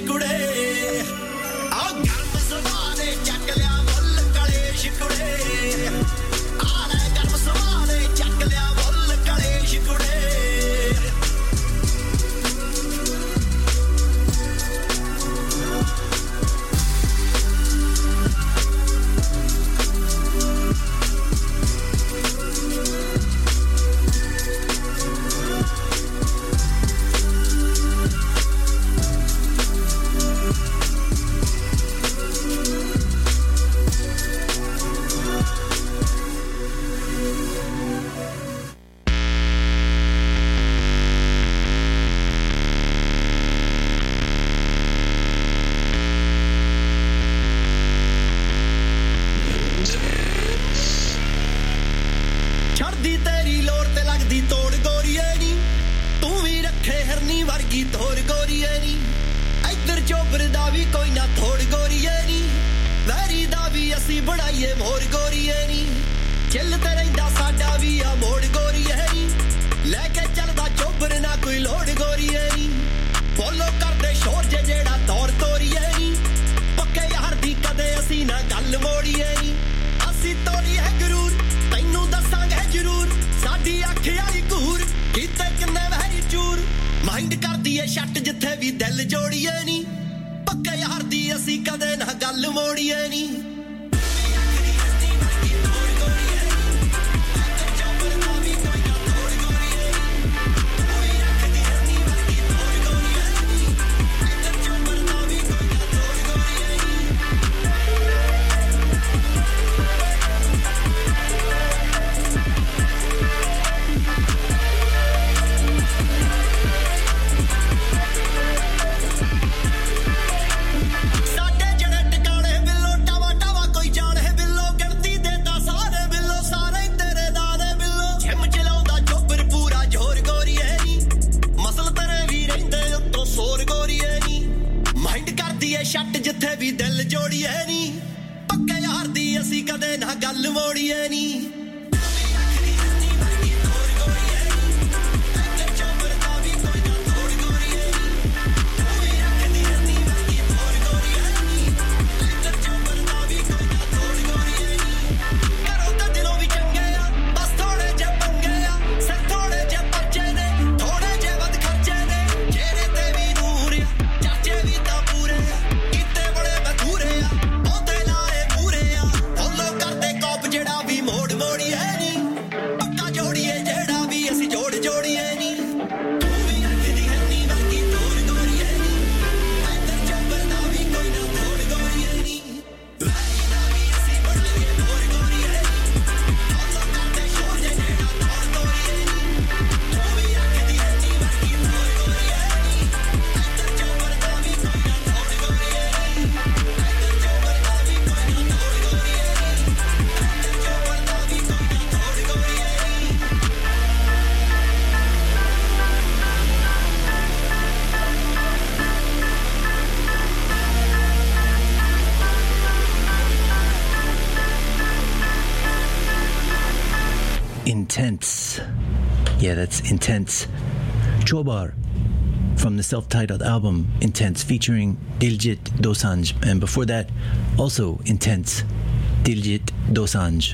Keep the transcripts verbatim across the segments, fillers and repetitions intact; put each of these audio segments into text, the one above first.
Intense. Yeah, that's Intense. Chobar from the self-titled album Intense featuring Diljit Dosanjh. And before that, also Intense, Diljit Dosanjh.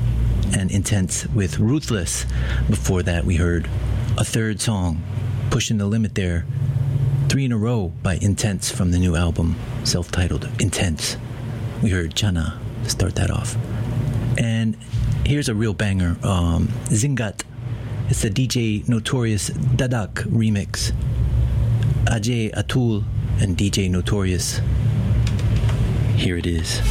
And Intense with Ruthless. Before that, we heard a third song, Pushing the Limit there. Three in a row by Intense from the new album, self-titled Intense. We heard Chana to start that off. And here's a real banger, um, Zingat. It's the D J Notorious Dadak remix. Ajay Atul and D J Notorious. Here it is.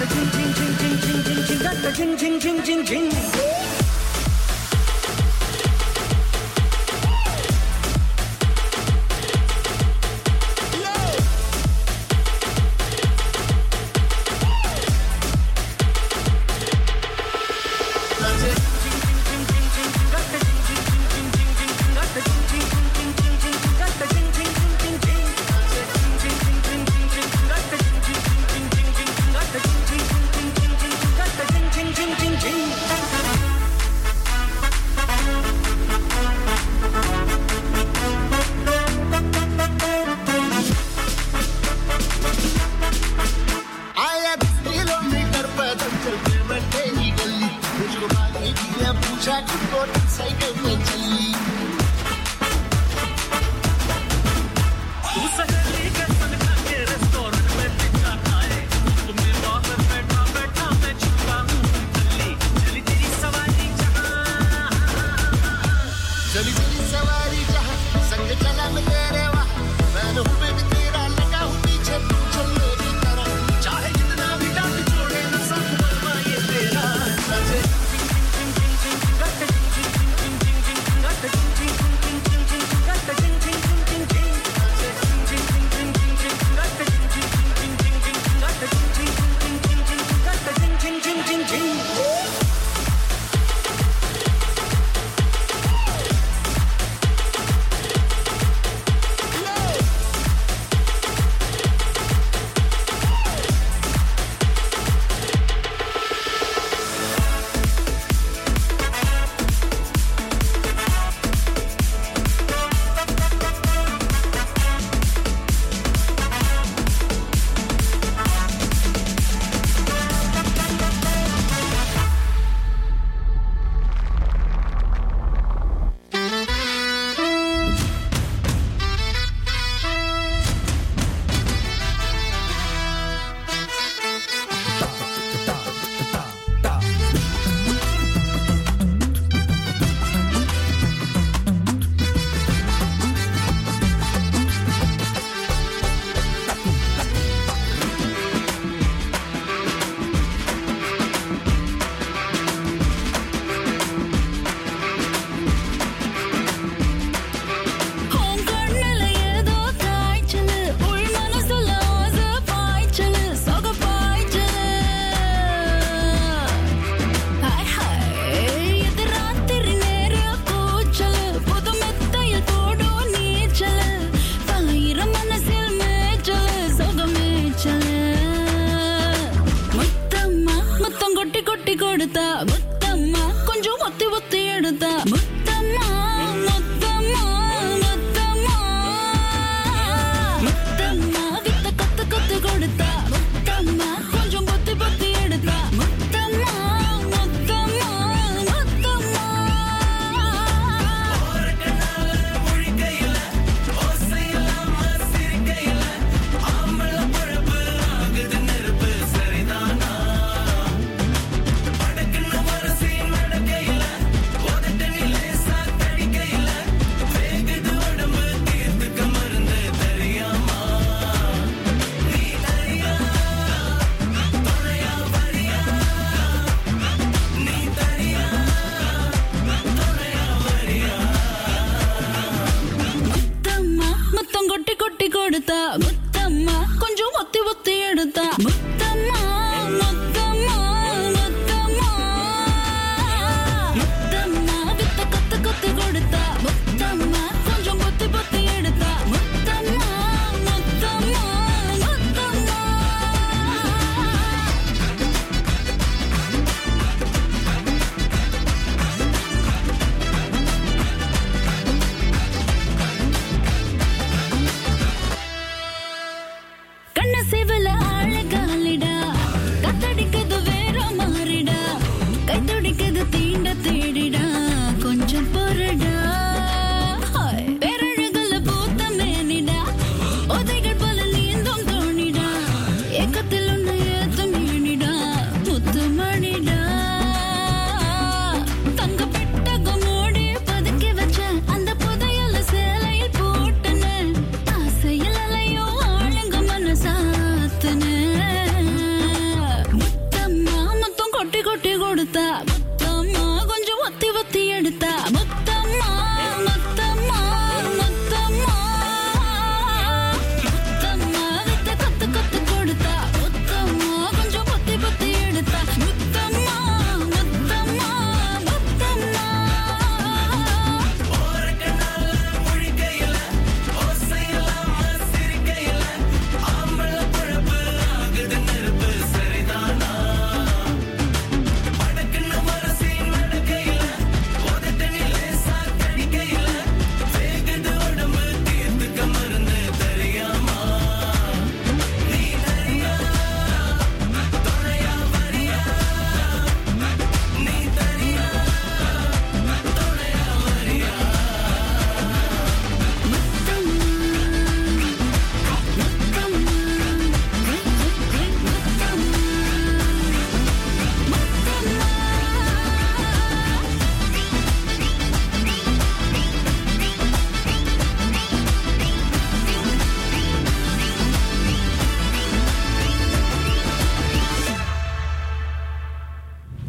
What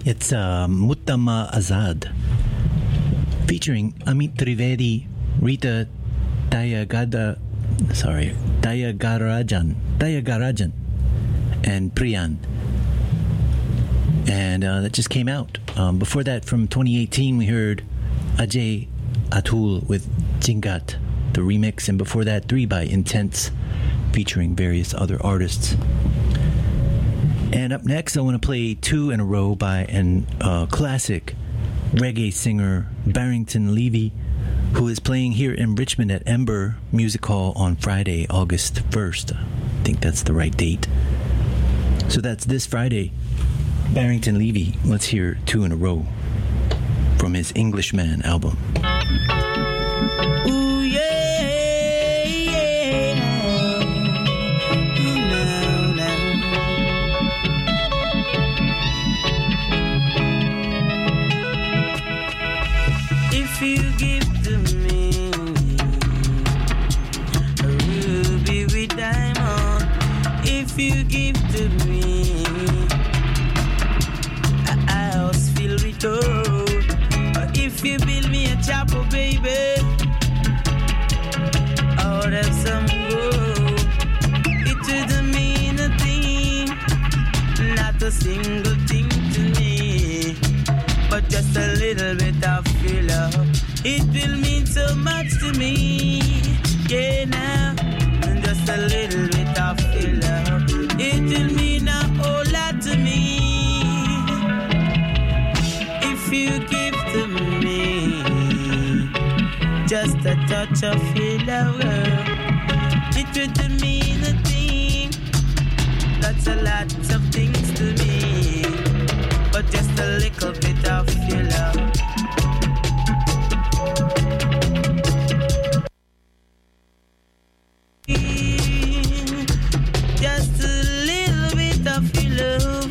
It's uh, Muttama Azad, featuring Amit Trivedi, Rita Tayagada, sorry, Tayagarajan, Tayagarajan, and Priyan. And uh, that just came out. Um, before that, from twenty eighteen, we heard Ajay Atul with Jingat, the remix, and before that, Three by Intense, featuring various other artists. And up next, I want to play two in a row by an uh, classic reggae singer, Barrington Levy, who is playing here in Richmond at Ember Music Hall on Friday, August first. I think that's the right date. So that's this Friday. Barrington Levy. Let's hear two in a row from his Englishman album. Ooh, yeah, yeah. No, no. If you give to me a ruby with diamond, if you give to me if you build me a chapel, baby, out of some gold, it wouldn't mean a thing, not a single thing to me, but just a little bit of your love. It will mean so much to me, yeah, now, and just a little bit of your love. It will mean a whole lot to me. If you give to me just a touch of your love, girl, it would mean a thing. That's a lot of things to me, but just a little bit of your love. Just a little bit of your love.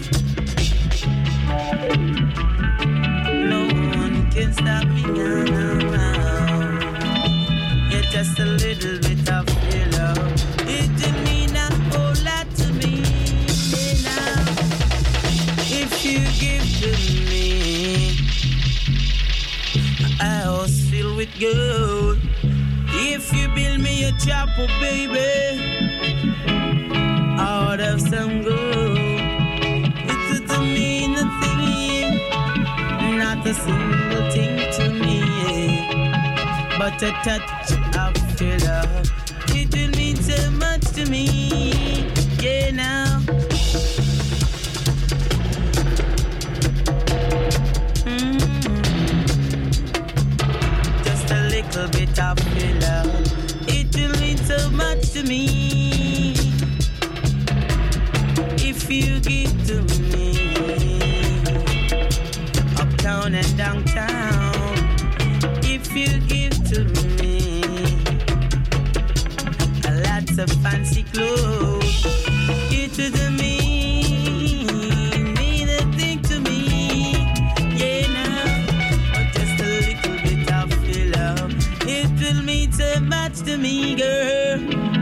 Can't stop me now, now, now. Yeah, just a little bit of your love. It will mean a whole lot to me now. If you give to me a house filled with gold, if you build me a chapel, baby, out of some gold, it would mean a thing, not a single thing to me, but a touch of your love. It will mean so much to me, yeah, now. Mm-hmm. Just a little bit of your love. It will mean so much to me. If you give to me uptown and downtown, if you give to me a lot of fancy clothes, it would mean mean a thing to me, yeah, now, but just a little bit of your love, it will mean so much to me, girl.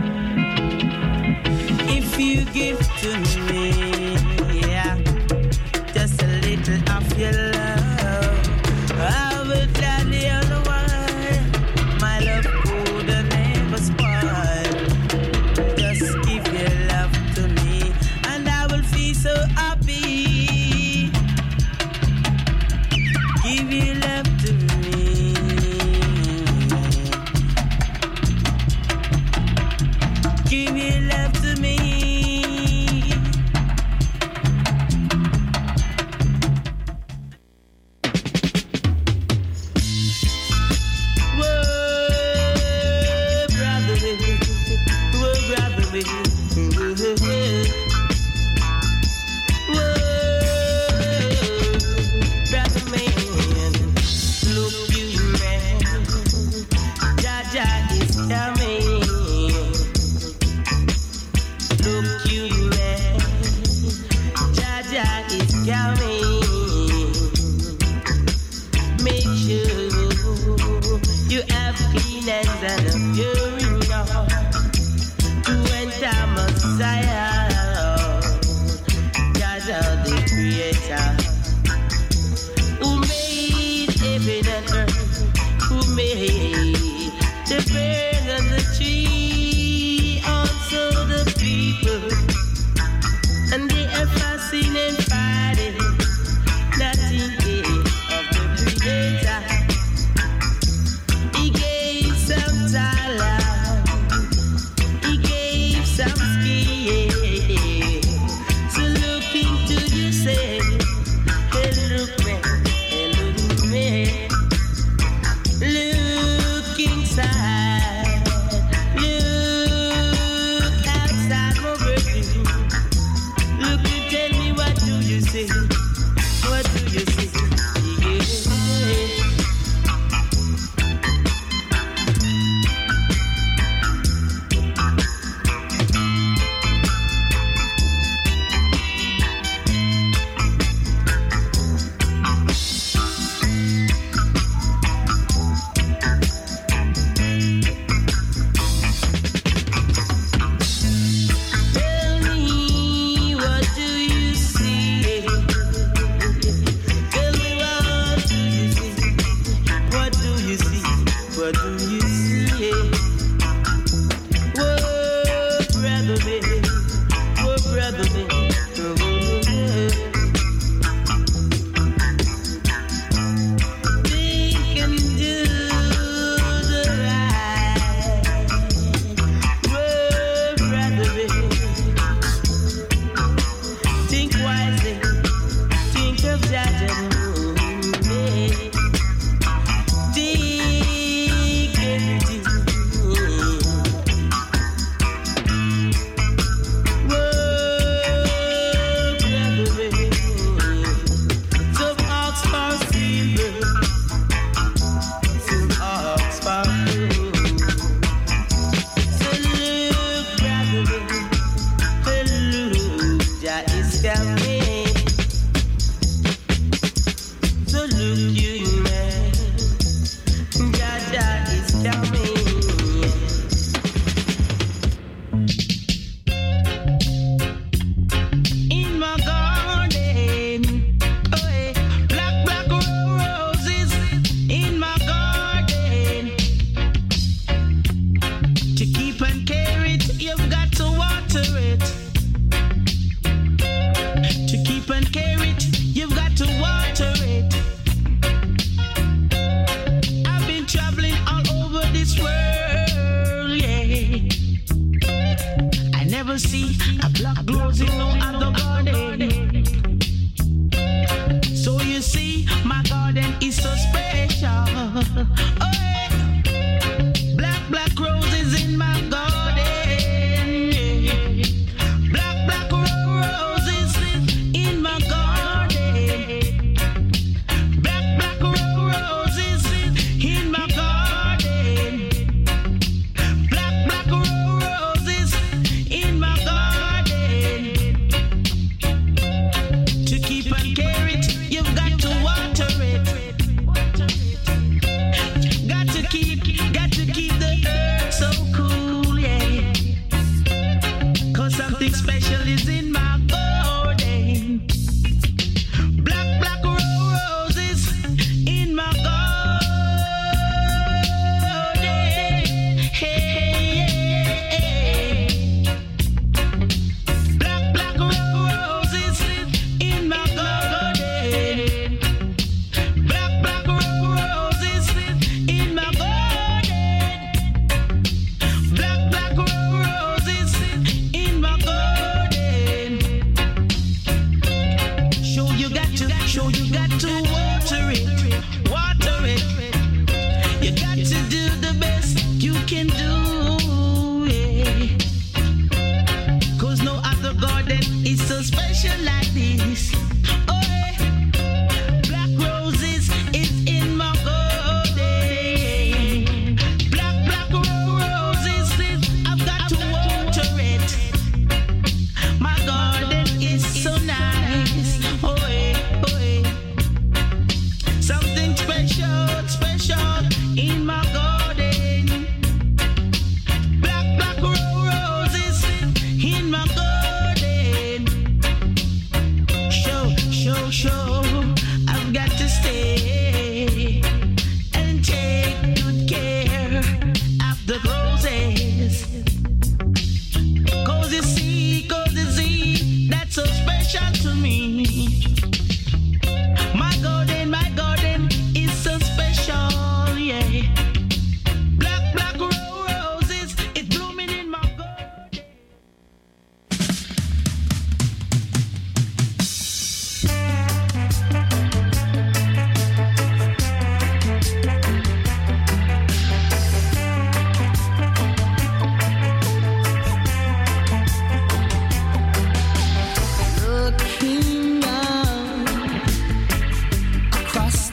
If you give to me, yeah, just a little of your love, I would gladly otherwise my love could never spoil. Just give your love to me, and I will feel so happy. Give your love to me. Give your love to me. see? What do you see? Yeah.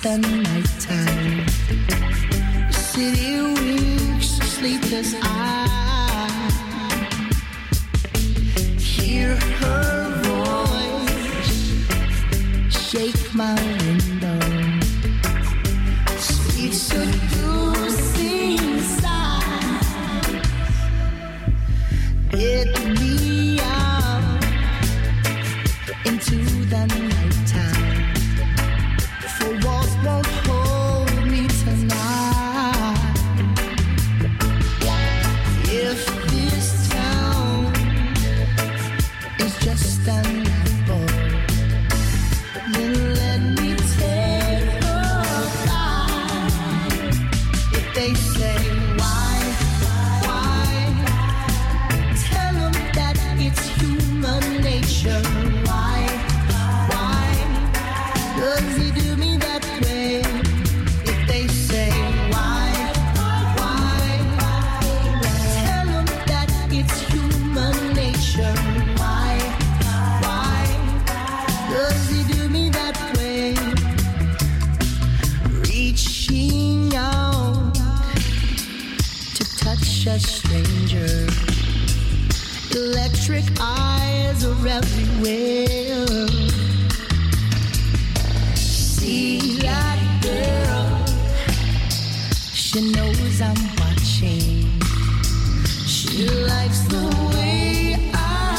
the nighttime. The city weeps, sleepless eye. Hear her voice shake my window. Sweet seducing sigh. Get me out into the nighttime. For walls won't hold me tonight. If this town is just an apple, then let me take a bite. If they say why, why, tell them that it's human nature. Why, why, does he do me that way? If they say why, why, tell them that it's human nature. Why, why, does he do me that way? Reaching out to touch a stranger. Electric eyes are everywhere. See that girl, she knows I'm watching. She likes the way I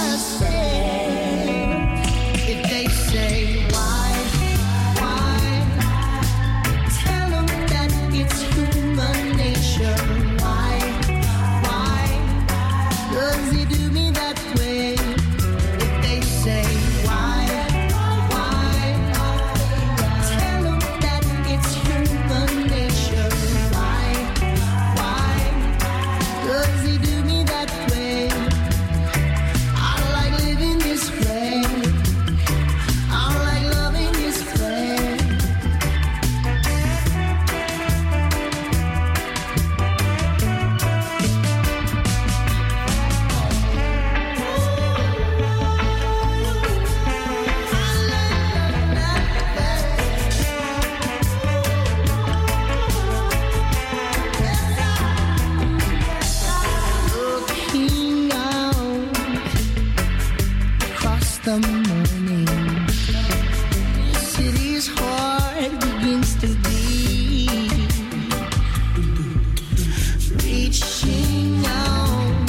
say. If they say why, why, tell them that it's human nature. Why, why, does he do me that way? If they say why, why, tell them that it's human nature. Why, why, does he do me that way? I like living this way. I like loving this way. Looking out across the morning, the city's heart begins to beat. Reaching out,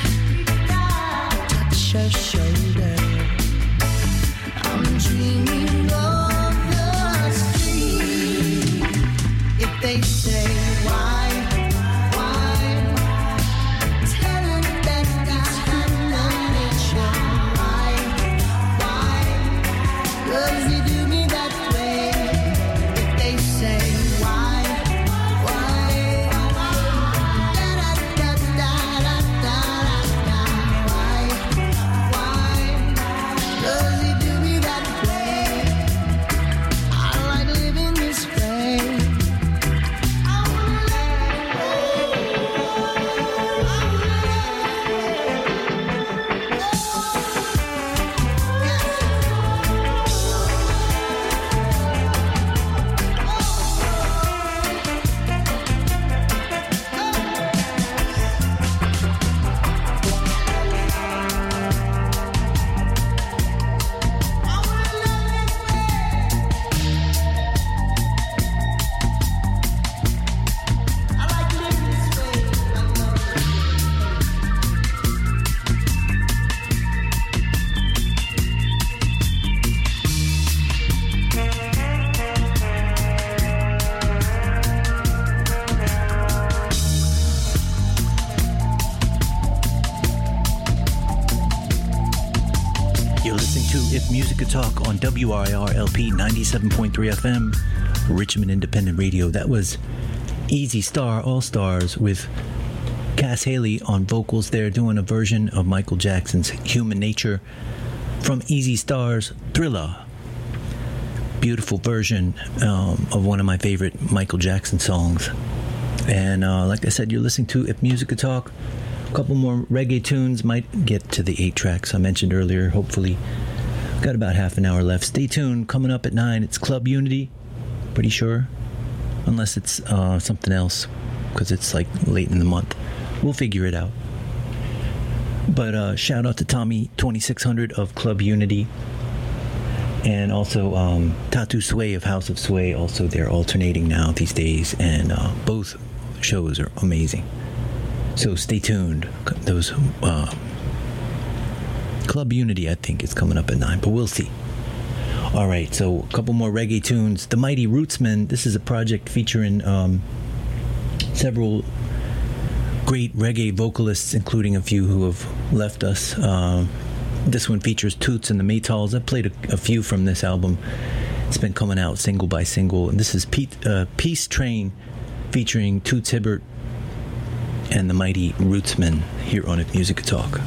touch her shoulder. I'm dreaming of the street. If they say why, why, tell them that it's human nature. Why, why, does he do me that way? If they say why, why, da da da da da da da. Why, why, does he do me that way? I like living this way. I wanna You're listening to If Music Could Talk on W R I R L P ninety-seven point three F M, Richmond Independent Radio. That was Easy Star All Stars with Cass Haley on vocals there, doing a version of Michael Jackson's Human Nature from Easy Star's Thriller. Beautiful version um, of one of my favorite Michael Jackson songs. And uh, like I said, you're listening to If Music Could Talk. A couple more reggae tunes, might get to the eight tracks I mentioned earlier, hopefully. Got about half an hour left. Stay tuned. Coming up at nine, it's Club Unity. Pretty sure. Unless it's uh, something else, because it's like late in the month. We'll figure it out. But uh, shout out to Tommy twenty-six hundred of Club Unity. And also um, Tatu Sway of House of Sway. Also, they're alternating now these days. And uh, both shows are amazing. So stay tuned. Those uh, Club Unity, I think, is coming up at nine. But we'll see. All right, so a couple more reggae tunes. The Mighty Rootsmen. This is a project featuring um, several great reggae vocalists, including a few who have left us. Um, this one features Toots and the Maytals. I played a, a few from this album. It's been coming out single by single. And this is Pete, uh, Peace Train featuring Toots Hibbert and the Mighty Rootsmen here on If Music Could Talk.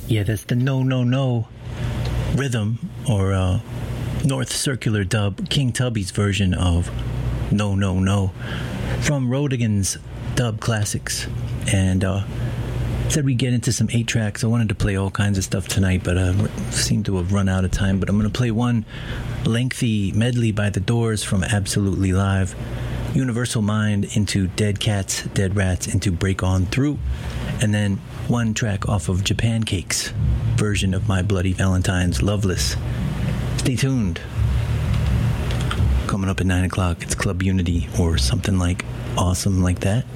Yeah, that's the No No No rhythm, or uh, North Circular Dub, King Tubby's version of No No No from Rodigan's Dub Classics. And uh, said we get into some eight tracks. I wanted to play all kinds of stuff tonight, but I uh, seem to have run out of time. But I'm going to play one lengthy medley by The Doors from Absolutely Live. Universal Mind into Dead Cats, Dead Rats into Break On Through, and then one track off of Japan Cake's version of My Bloody Valentine's Loveless. Stay tuned. Coming up at nine o'clock, it's Club Unity or something like awesome like that.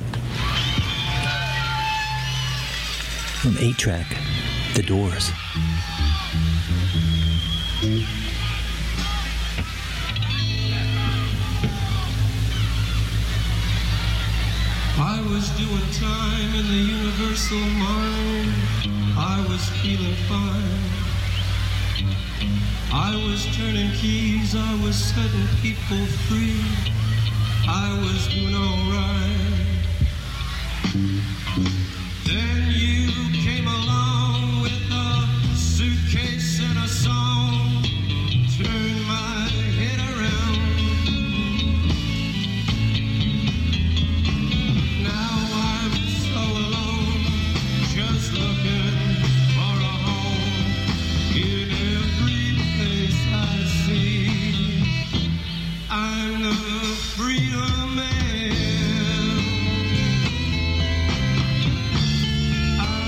From eight track, The Doors. I was doing time in the universal mind. I was feeling fine. I was turning keys. I was setting people free. I was doing all right. Then you came along with a suitcase and a song. Turned my head around. Freedom man, I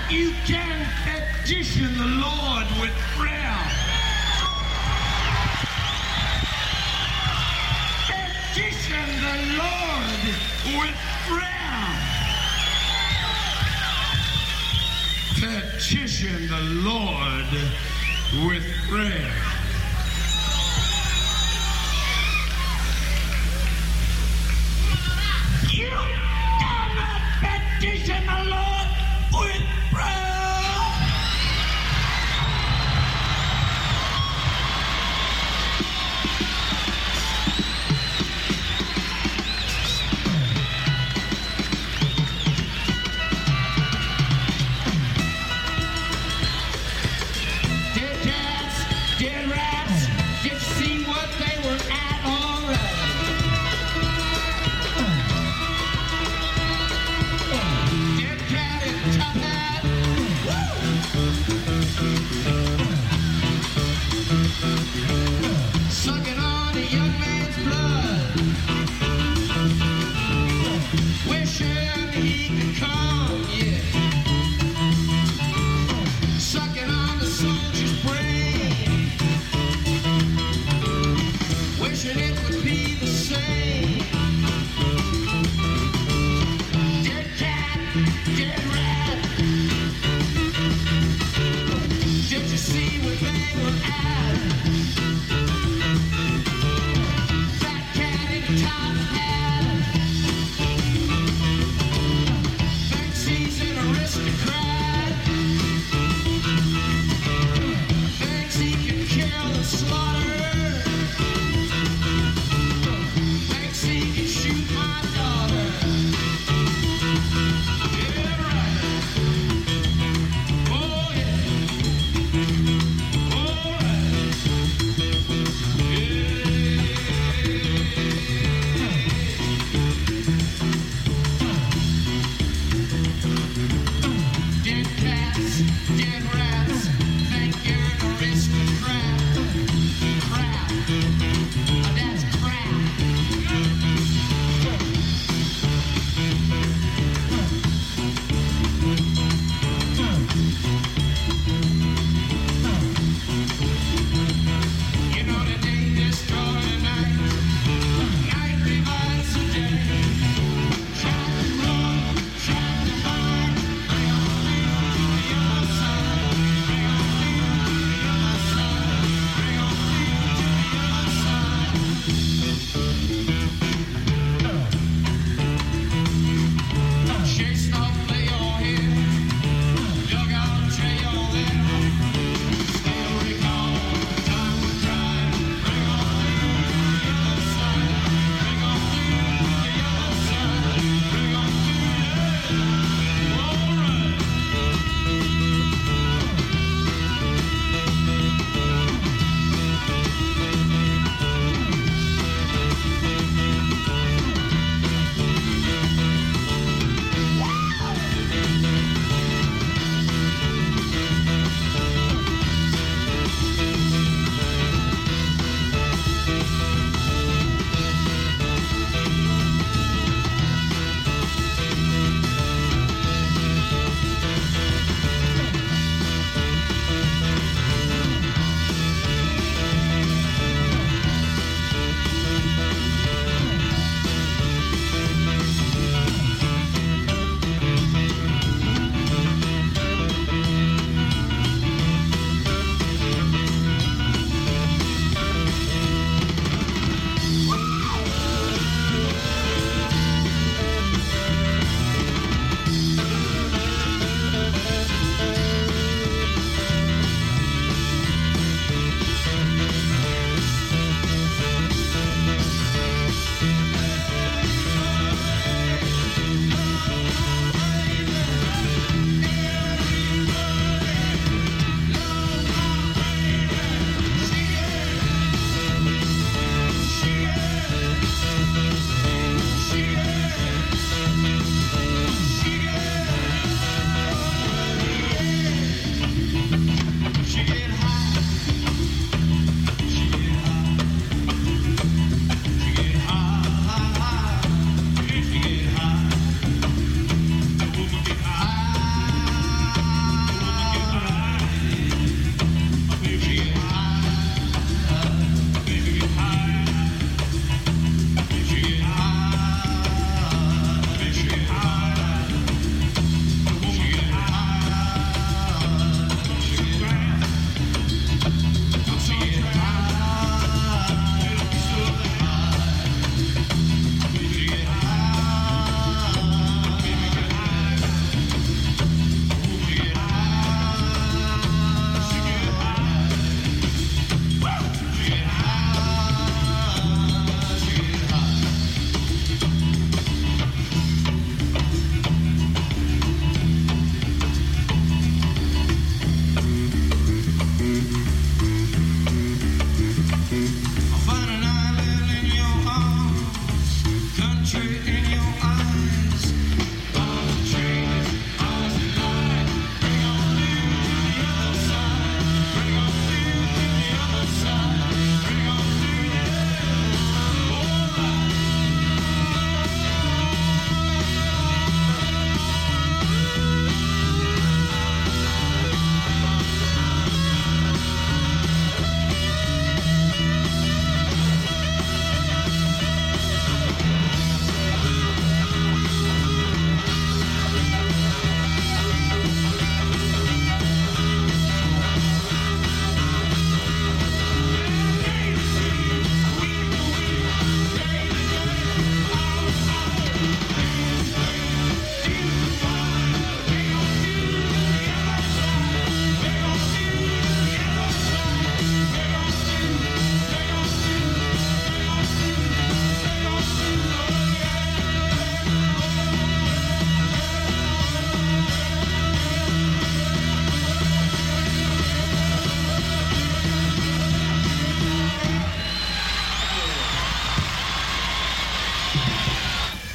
You can petition the Lord with prayer. Petition the Lord with prayer. Petition the Lord with prayer. You cannot petition the Lord with prayer. Dead cats, dead rats, get to see what they were at already. Dead cat and tough ass.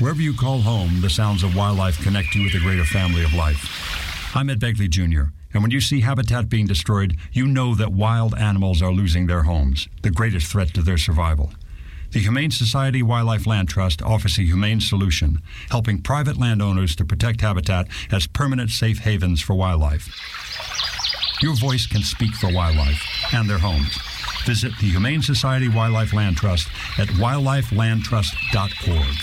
Wherever you call home, the sounds of wildlife connect you with a greater family of life. I'm Ed Begley Junior, and when you see habitat being destroyed, you know that wild animals are losing their homes, the greatest threat to their survival. The Humane Society Wildlife Land Trust offers a humane solution, helping private landowners to protect habitat as permanent safe havens for wildlife. Your voice can speak for wildlife and their homes. Visit the Humane Society Wildlife Land Trust at wildlife land trust dot org.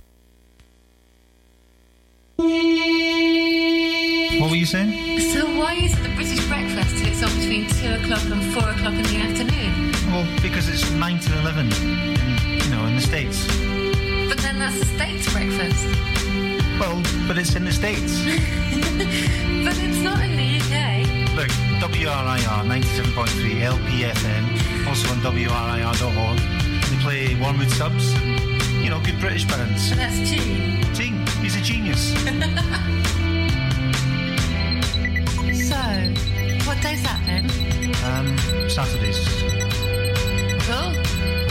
What were you saying? So why is it the British breakfast till it's on between two o'clock and four o'clock in the afternoon? Well, because it's nine to eleven, in, you know, in the States. But then that's the States breakfast. Well, but it's in the States. But it's not in the U K. Look, W R I R ninety-seven point three L P F M, also on W R I R dot org. They play Wormwood subs and, you know, good British bands. And that's Gene. Gene, he's a genius. So, what day's that then? Um, Saturdays. Cool.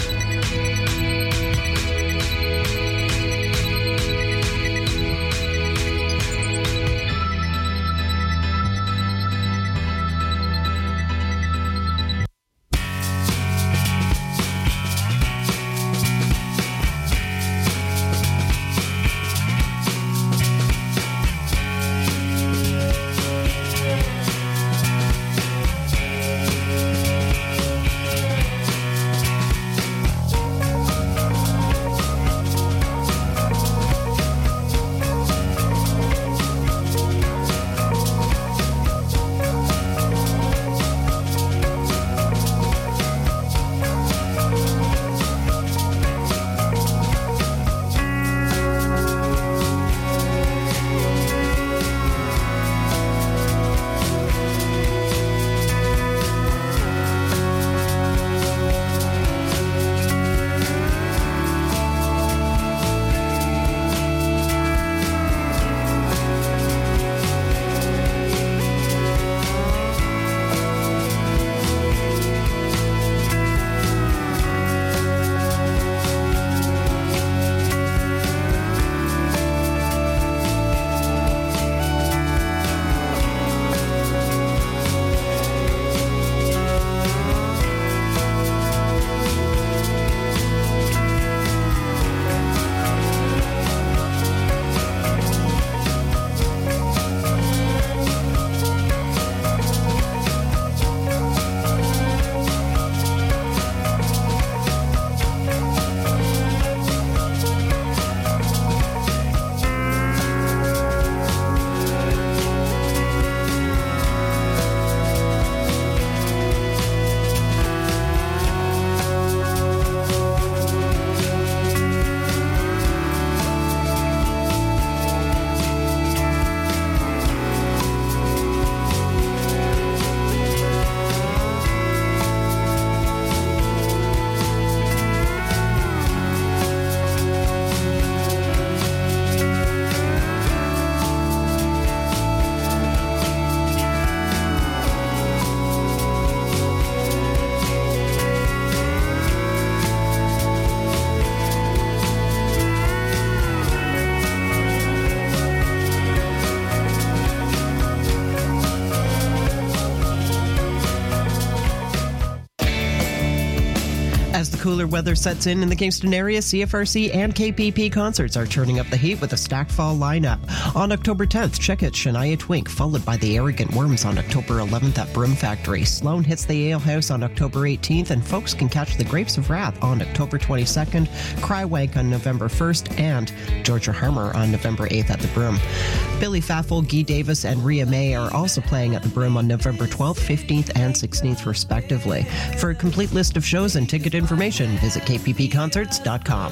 As the cooler weather sets in in the Kingston area, C F R C and K P P concerts are turning up the heat with a stacked fall lineup. On October tenth, check out Shania Twink, followed by the Arrogant Worms on October eleventh at Broom Factory. Sloan hits the Ale House on October eighteenth, and folks can catch the Grapes of Wrath on October twenty-second, Crywank on November first, and Georgia Harmer on November eighth at the Broom. Billy Faffel, Guy Davis, and Rhea May are also playing at the Broom on November twelfth, fifteenth, and sixteenth, respectively. For a complete list of shows and ticket information, visit k p p concerts dot com.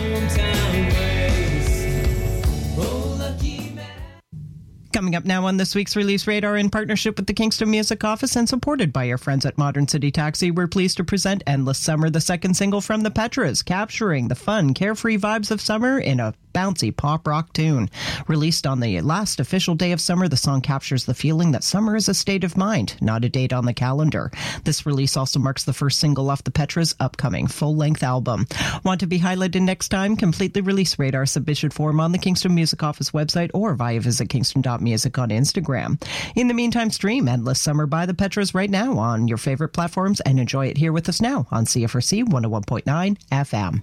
Coming up now on this week's Release Radar, in partnership with the Kingston Music Office and supported by our friends at Modern City Taxi, we're pleased to present Endless Summer, the second single from the Petras, capturing the fun, carefree vibes of summer in a bouncy pop rock tune. Released on the last official day of summer, the song captures the feeling that summer is a state of mind, not a date on the calendar. This release also marks the first single off the Petras' upcoming full-length album. Want to be highlighted next time? Complete the release radar submission form on the Kingston Music Office website or via visit kingston dot music on Instagram. In the meantime, stream Endless Summer by the Petras right now on your favorite platforms and enjoy it here with us now on C F R C one oh one point nine F M.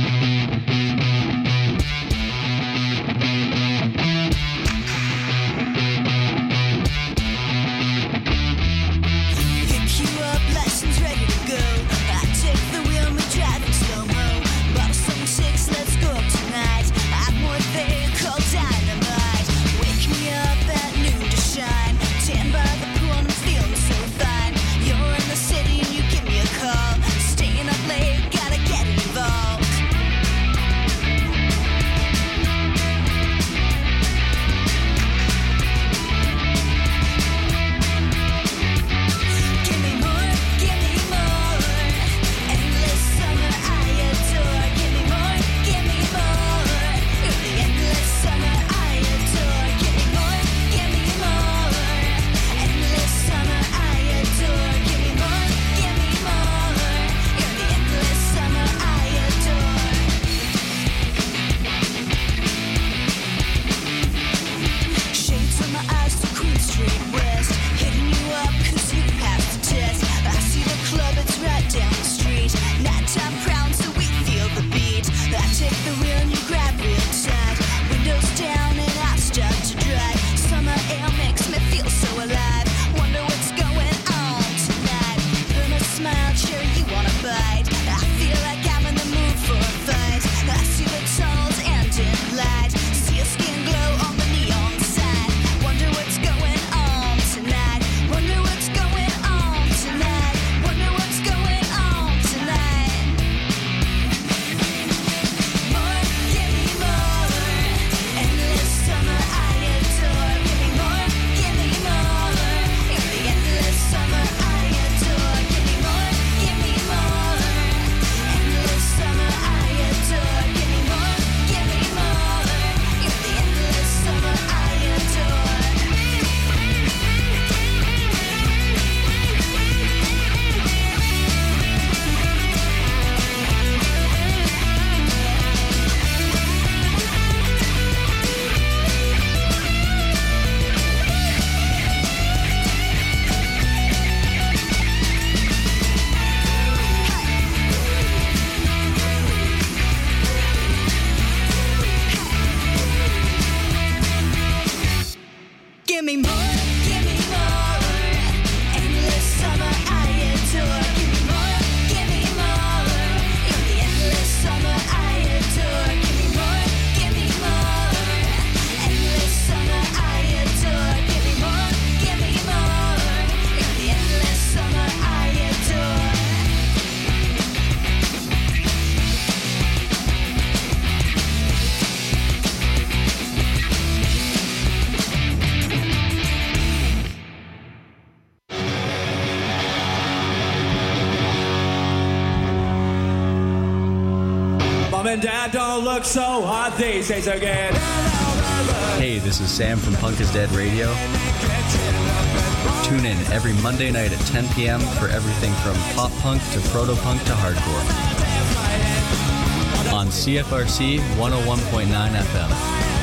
Staying up late, gotta get involved. and Dad don't look so hot these days again. Hey, this is Sam from Punk is Dead Radio. Tune in every Monday night at ten p.m. for everything from pop punk to proto-punk to hardcore. On C F R C one oh one point nine F M.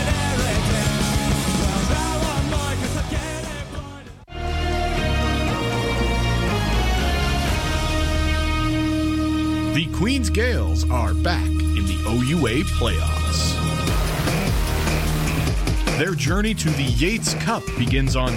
The Queens Gales are back in the O U A playoffs. Their journey to the Yates Cup begins on